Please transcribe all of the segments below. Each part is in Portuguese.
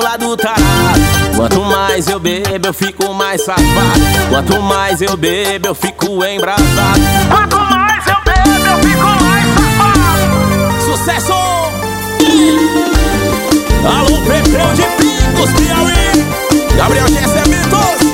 lado tarado. Quanto mais eu bebo, eu fico mais safado. Quanto mais eu bebo, eu fico embrasado. Quanto mais eu bebo, eu fico mais safado. Sucesso! Alô, Prefeito de Picos, Piauí, Gabriel Gessemitos.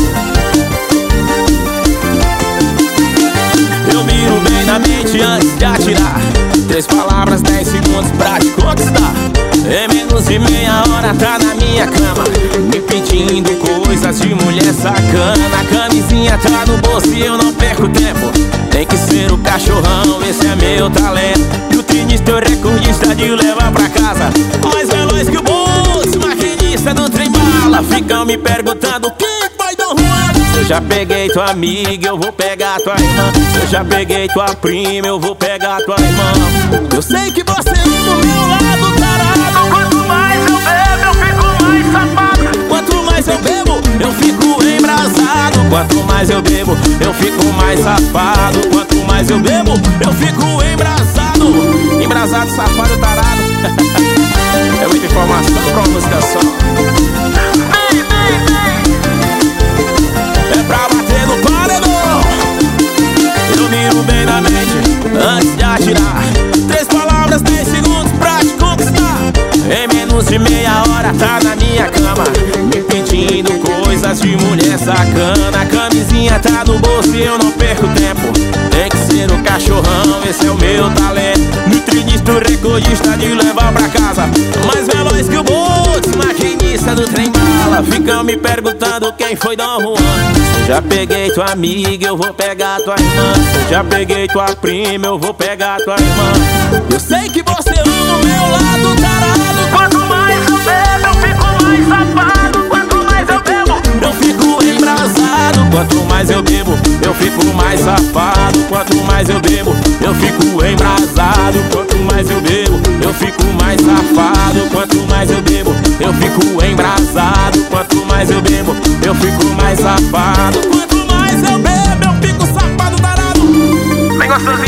Eu miro bem na mente antes de atirar. 3 palavras, 10 segundos pra te conquistar. Em menos de meia hora tá na minha cama, me pedindo coisas de mulher sacana. A camisinha tá no bolso e eu não perco tempo. Tem que ser o cachorrão, esse é meu talento. E o tenista é recordista de levar pra casa. Mais veloz que o bolso, maquinista do trem bala. Ficam me perguntando quem vai dar ruim. Se eu já peguei tua amiga, eu vou pegar tua irmã. Se eu já peguei tua prima, eu vou pegar tua irmã. Eu sei que você ama o meu lado tarado. Quanto mais eu bebo, eu fico mais safado. Quanto mais eu bebo, eu fico embrasado. Quanto mais eu bebo, eu fico mais safado. Quanto mais eu bebo, eu fico embrasado. Embrasado, safado, tarado. É muita informação pra uma música só. É pra bater no paredão. Eu miro bem na mente antes de atirar. 3 palavras, 10 segundos pra te conquistar. Em menos de meia hora tá na minha cama, me pedindo coisas de mulher sacana. A camisinha tá no bolso e eu não perco tempo. Tem que ser o cachorrão, esse é o meu talento. Nutrinista, recordista de levar pra casa. Mais veloz que o Boltz, maquinista do trem bala. Ficam me perguntando quem foi Dom Juan. Se eu já peguei tua amiga, eu vou pegar tua irmã. Se eu já peguei tua prima, eu vou pegar tua irmã. Eu sei que você ama o meu lado tarado. Quanto mais eu bebo, eu fico mais safado. Quanto mais eu bebo, eu fico embrasado. Quanto mais eu bebo, eu fico mais safado. Quanto mais eu bebo, eu fico embrasado. Quanto mais eu bebo, eu fico mais safado. Quanto mais eu bebo, eu fico embrasado. Quanto mais eu bebo, eu fico mais safado. Quanto mais eu bebo, eu fico safado, tarado. bem gostosinho.